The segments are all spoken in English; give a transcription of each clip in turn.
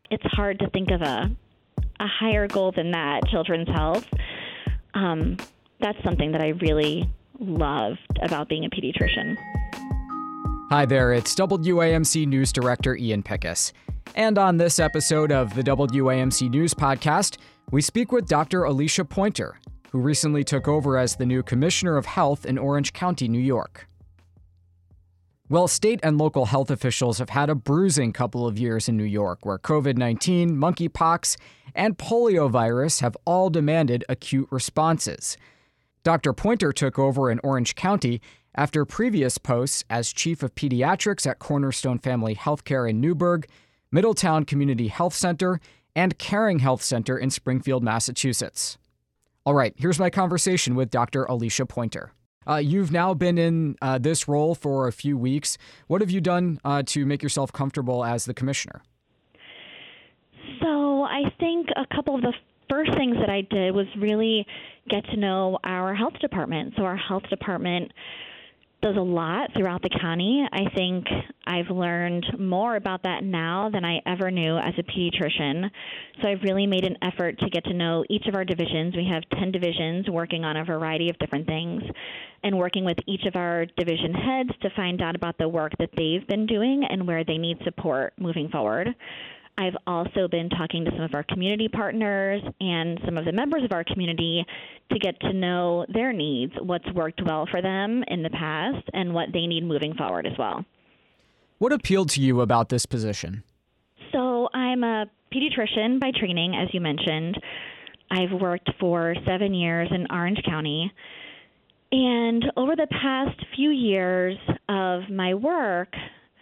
it's hard to think of a higher goal than that, children's health. That's something that I really loved about being a pediatrician. Hi there, it's WAMC News Director Ian Pickus. And on this episode of the WAMC News Podcast, we speak with Dr. Alicia Pointer, who recently took over as the new Commissioner of Health in Orange County, New York. Well, state and local health officials have had a bruising couple of years in New York, where COVID-19, monkeypox, and poliovirus have all demanded acute responses. Dr. Pointer took over in Orange County after previous posts as Chief of Pediatrics at Cornerstone Family Healthcare in Newburgh, Middletown Community Health Center, and Caring Health Center in Springfield, Massachusetts. All right, here's my conversation with Dr. Alicia Pointer. You've now been in this role for a few weeks. What have you done to make yourself comfortable as the commissioner? So I think a couple of the first things that I did was really get to know our health department. So our health department does a lot throughout the county. I think I've learned more about that now than I ever knew as a pediatrician. So I've really made an effort to get to know each of our divisions. We have 10 divisions working on a variety of different things, and working with each of our division heads to find out about the work that they've been doing and where they need support moving forward. I've also been talking to some of our community partners and some of the members of our community to get to know their needs, what's worked well for them in the past, and what they need moving forward as well. What appealed to you about this position? So I'm a pediatrician by training, as you mentioned. I've worked for 7 years in Orange County. And over the past few years of my work,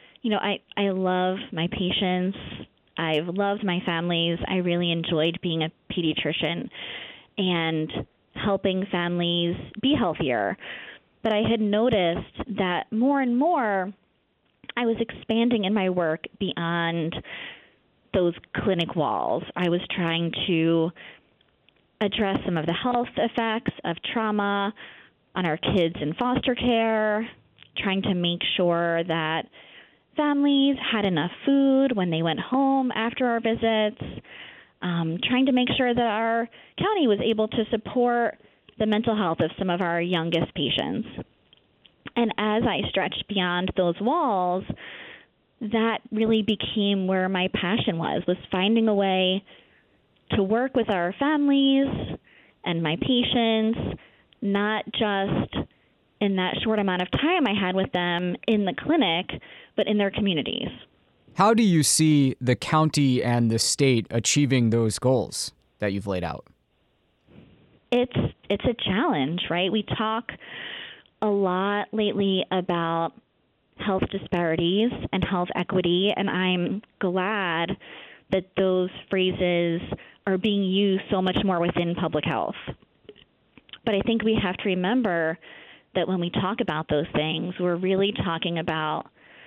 I love my patients. I've loved my families. I really enjoyed being a pediatrician and helping families be healthier. But I had noticed that more and more I was expanding in my work beyond those clinic walls. I was trying to address some of the health effects of trauma on our kids in foster care, trying to make sure that families had enough food when they went home after our visits, trying to make sure that our county was able to support the mental health of some of our youngest patients. And as I stretched beyond those walls, that really became where my passion was finding a way to work with our families and my patients, not just in that short amount of time I had with them in the clinic, but in their communities. How do you see the county and the state achieving those goals that you've laid out? It's a challenge, right? We talk a lot lately about health disparities and health equity, and I'm glad that those phrases are being used so much more within public health. But I think we have to remember that when we talk about those things, we're really talking about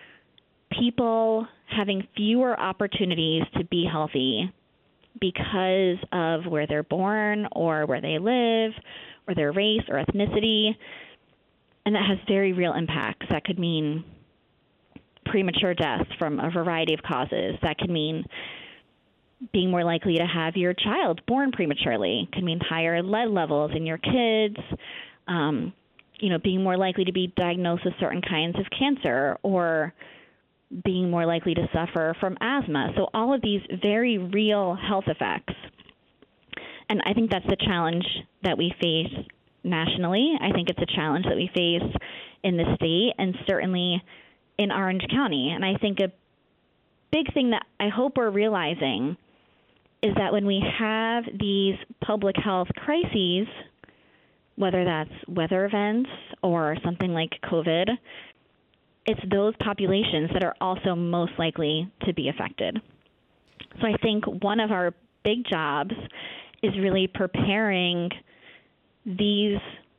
people having fewer opportunities to be healthy because of where they're born or where they live or their race or ethnicity. And that has very real impacts. That could mean premature death from a variety of causes. That could mean being more likely to have your child born prematurely. It could mean higher lead levels in your kids, being more likely to be diagnosed with certain kinds of cancer, or being more likely to suffer from asthma. So all of these very real health effects. And I think that's the challenge that we face nationally. I think it's a challenge that we face in the state and certainly in Orange County. And I think a big thing that I hope we're realizing is that when we have these public health crises, whether that's weather events or something like COVID, it's those populations that are also most likely to be affected. So I think one of our big jobs is really preparing these,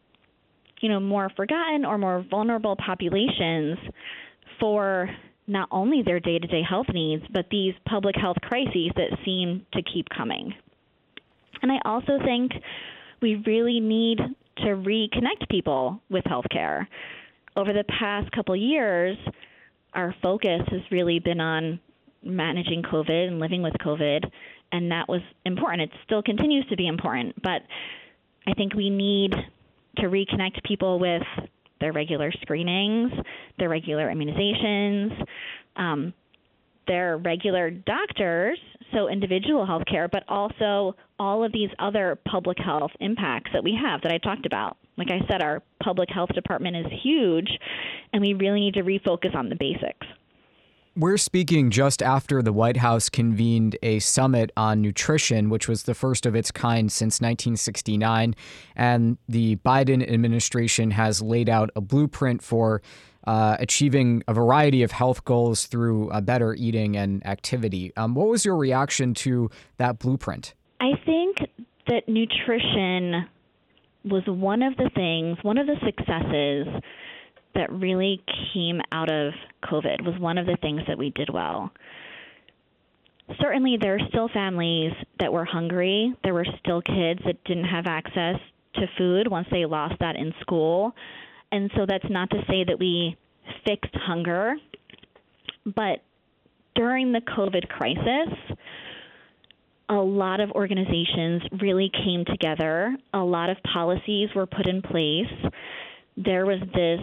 more forgotten or more vulnerable populations for not only their day-to-day health needs, but these public health crises that seem to keep coming. And I also think we really need to reconnect people with healthcare. Over the past couple years, our focus has really been on managing COVID and living with COVID, and that was important. It still continues to be important, but I think we need to reconnect people with their regular screenings, their regular immunizations, their regular doctors, so individual health care, but also all of these other public health impacts that we have that I talked about. Like I said, our public health department is huge, and we really need to refocus on the basics. We're speaking just after the White House convened a summit on nutrition, which was the first of its kind since 1969. And the Biden administration has laid out a blueprint for achieving a variety of health goals through better eating and activity. What was your reaction to that blueprint? I think that nutrition was one of the successes that really came out of COVID, was one of the things that we did well. Certainly, there are still families that were hungry. There were still kids that didn't have access to food once they lost that in school. And so that's not to say that we fixed hunger. But during the COVID crisis, a lot of organizations really came together. A lot of policies were put in place. There was this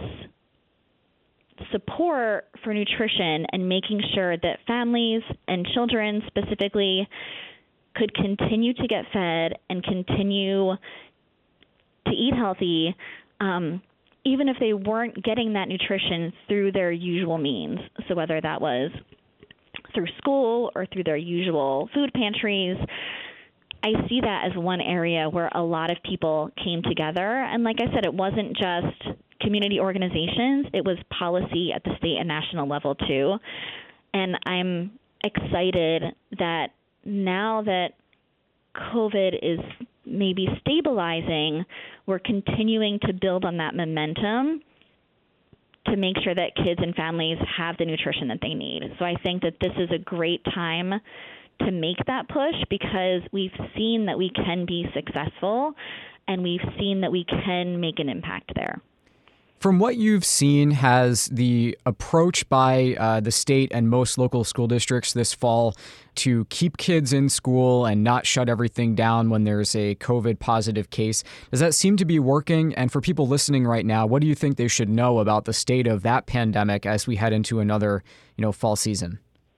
support for nutrition and making sure that families and children specifically could continue to get fed and continue to eat healthy, even if they weren't getting that nutrition through their usual means. So whether that was through school or through their usual food pantries, I see that as one area where a lot of people came together. And like I said, it wasn't just community organizations, it was policy at the state and national level too. And I'm excited that now that COVID is maybe stabilizing, we're continuing to build on that momentum to make sure that kids and families have the nutrition that they need. So I think that this is a great time to make that push because we've seen that we can be successful and we've seen that we can make an impact there. From what you've seen, has the approach by the state and most local school districts this fall to keep kids in school and not shut everything down when there's a COVID positive case, does that seem to be working? And for people listening right now, what do you think they should know about the state of that pandemic as we head into another, fall season?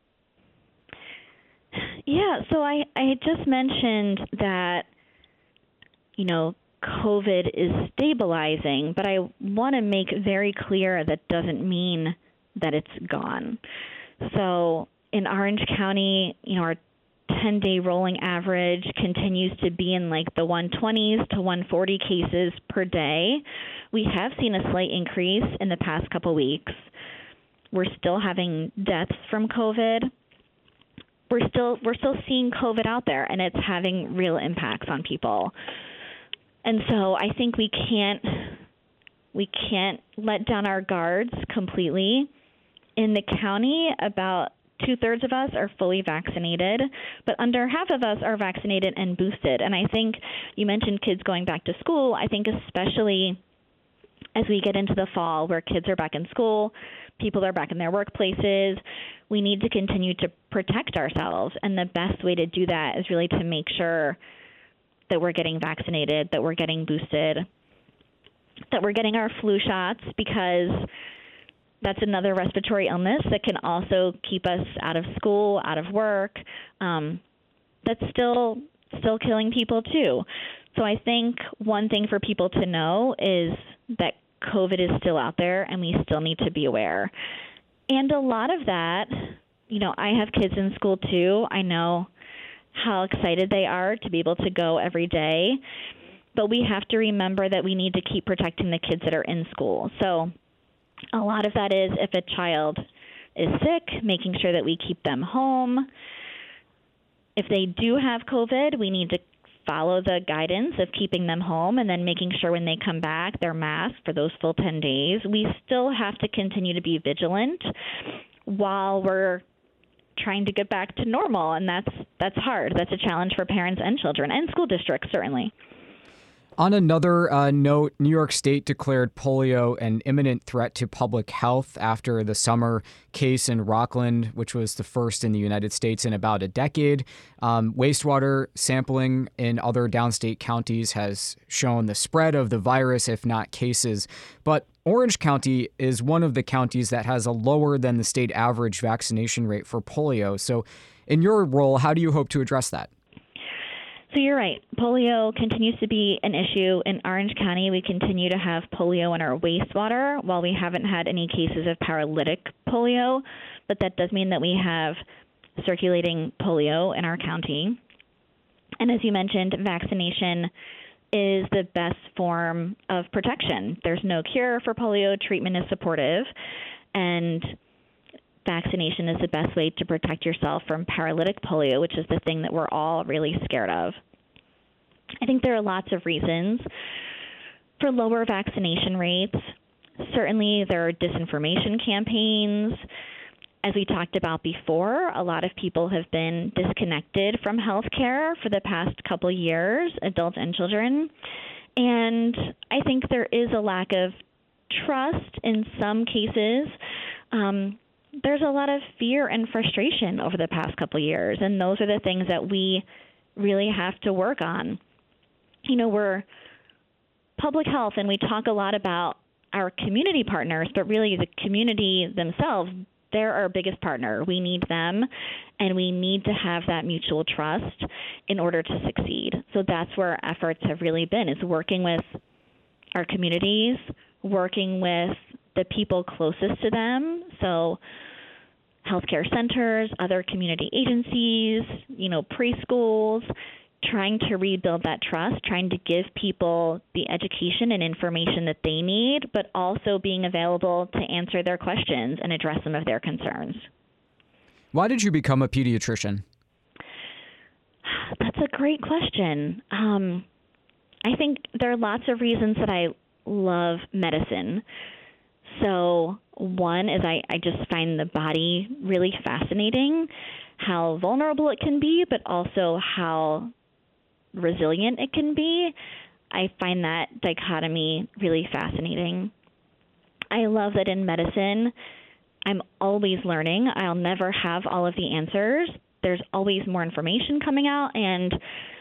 Yeah, so I just mentioned that, COVID is stabilizing, but I want to make very clear that doesn't mean that it's gone. So in Orange County, our 10-day rolling average continues to be in like the 120s to 140 cases per day. We have seen a slight increase in the past couple weeks. We're still having deaths from COVID. We're still seeing COVID out there, and it's having real impacts on people. And so I think we can't let down our guards completely. In the county, about 2/3 of us are fully vaccinated, but under half of us are vaccinated and boosted. And I think you mentioned kids going back to school. I think especially as we get into the fall where kids are back in school, people are back in their workplaces, we need to continue to protect ourselves. And the best way to do that is really to make sure that we're getting vaccinated, that we're getting boosted, that we're getting our flu shots, because that's another respiratory illness that can also keep us out of school, out of work. That's still killing people too. So I think one thing for people to know is that COVID is still out there and we still need to be aware. And a lot of that, I have kids in school too. I know how excited they are to be able to go every day. But we have to remember that we need to keep protecting the kids that are in school. So a lot of that is if a child is sick, making sure that we keep them home. If they do have COVID, we need to follow the guidance of keeping them home and then making sure when they come back, they're masked for those full 10 days. We still have to continue to be vigilant while we're trying to get back to normal, and that's hard. That's a challenge for parents and children and school districts, certainly. On another note, New York State declared polio an imminent threat to public health after the summer case in Rockland, which was the first in the United States in about a decade. Wastewater sampling in other downstate counties has shown the spread of the virus, if not cases. But Orange County is one of the counties that has a lower than the state average vaccination rate for polio. So in your role, how do you hope to address that? So you're right. Polio continues to be an issue in Orange County. We continue to have polio in our wastewater while we haven't had any cases of paralytic polio, but that does mean that we have circulating polio in our county. And as you mentioned, vaccination is the best form of protection. There's no cure for polio. Treatment is supportive, and vaccination is the best way to protect yourself from paralytic polio, which is the thing that we're all really scared of. I think there are lots of reasons for lower vaccination rates. Certainly, there are disinformation campaigns. As we talked about before, a lot of people have been disconnected from healthcare for the past couple years, adults and children. And I think there is a lack of trust in some cases. There's a lot of fear and frustration over the past couple years, and those are the things that we really have to work on. You know, we're public health, and we talk a lot about our community partners, but really the community themselves, they're our biggest partner. We need them, and we need to have that mutual trust in order to succeed. So that's where our efforts have really been, is working with our communities, working with the people closest to them, so healthcare centers, other community agencies, preschools, trying to rebuild that trust, trying to give people the education and information that they need, but also being available to answer their questions and address some of their concerns. Why did you become a pediatrician? That's a great question. I think there are lots of reasons that I love medicine. So one is I just find the body really fascinating, how vulnerable it can be, but also how resilient it can be. I find that dichotomy really fascinating. I love that in medicine, I'm always learning. I'll never have all of the answers. There's always more information coming out, and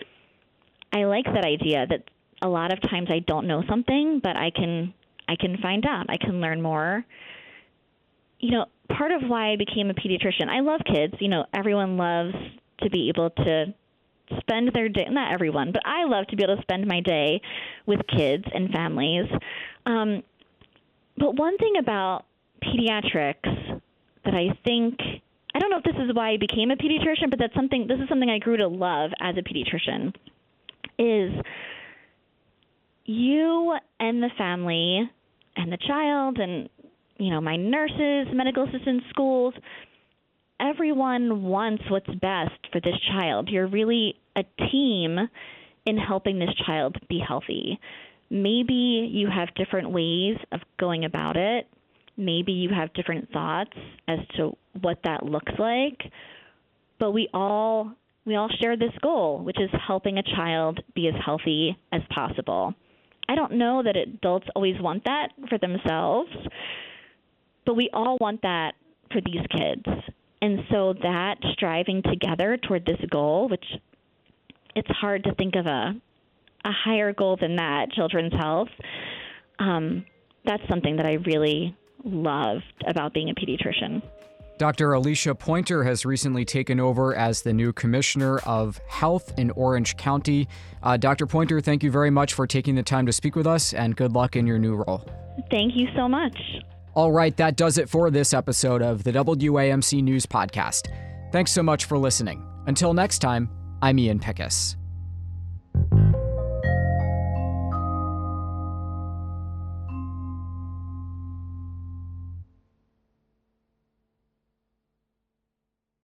I like that idea that a lot of times I don't know something, but I can find out. I can learn more. Part of why I became a pediatrician, I love kids. Everyone loves to be able to spend their day, not everyone, but I love to be able to spend my day with kids and families. But one thing about pediatrics that I don't know if this is why I became a pediatrician, but this is something I grew to love as a pediatrician, is you and the family and the child and, my nurses, medical assistants, schools, everyone wants what's best for this child. You're really a team in helping this child be healthy. Maybe you have different ways of going about it. Maybe you have different thoughts as to what that looks like. But we all share this goal, which is helping a child be as healthy as possible. I don't know that adults always want that for themselves, but we all want that for these kids. And so that striving together toward this goal, which it's hard to think of a higher goal than that, children's health, that's something that I really loved about being a pediatrician. Dr. Alicia Pointer has recently taken over as the new Commissioner of Health in Orange County. Dr. Pointer, thank you very much for taking the time to speak with us, and good luck in your new role. Thank you so much. All right, that does it for this episode of the WAMC News Podcast. Thanks so much for listening. Until next time, I'm Ian Pickus.